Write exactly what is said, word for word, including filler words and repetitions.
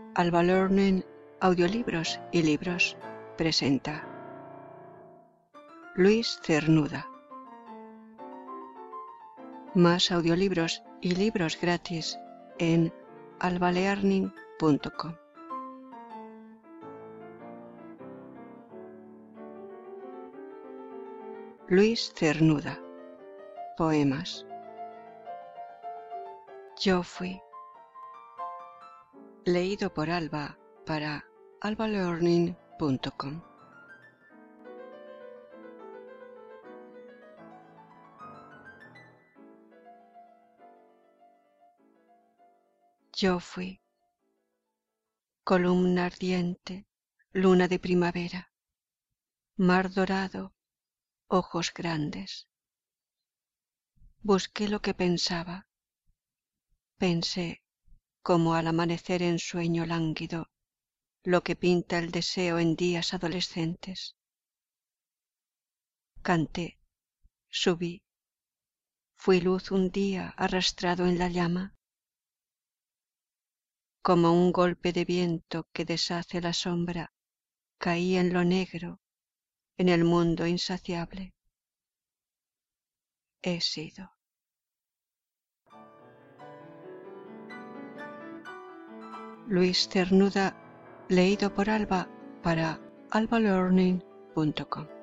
Alba Learning Audiolibros y Libros presenta Luis Cernuda. Más audiolibros y libros gratis en alba learning punto com. Luis Cernuda. Poemas. Yo fui. Leído por Alba para alba learning punto com. Yo fui. Columna ardiente, luna de primavera, mar dorado, ojos grandes. Busqué lo que pensaba. Pensé, como al amanecer en sueño lánguido, lo que pinta el deseo en días adolescentes. Canté, subí, fui luz un día arrastrado en la llama, como un golpe de viento que deshace la sombra, caí en lo negro, en el mundo insaciable. He sido. Luis Cernuda, leído por Alba para alba learning punto com.